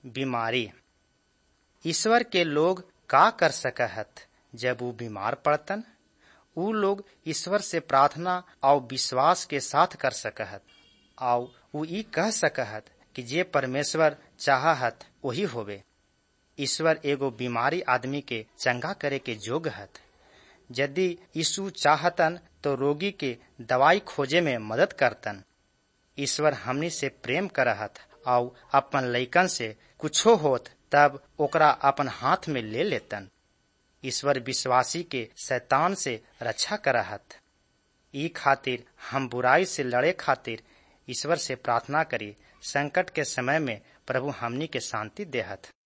बीमारी। ईश्वर के लोग का कर सकत जब वो बीमार पड़तन? ऊ लोग ईश्वर से प्रार्थना और विश्वास के साथ कर सकत और वो ई कह सकत कि जे परमेश्वर चाहत वही होवे। ईश्वर एगो बीमारी आदमी के चंगा करे के जोग हत। यदि यीशु चाहतन तो रोगी के दवाई खोजे में मदद करतन। ईश्वर हमनी से प्रेम करहत और अपन लइकन से कुछो होत तब ओकरा अपन हाथ में ले लेतन। ईश्वर विश्वासी के शैतान से रक्षा करहत। ई खातिर हम बुराई से लड़े खातिर ईश्वर से प्रार्थना करी। संकट के समय में प्रभु हमनी के शांति देहत।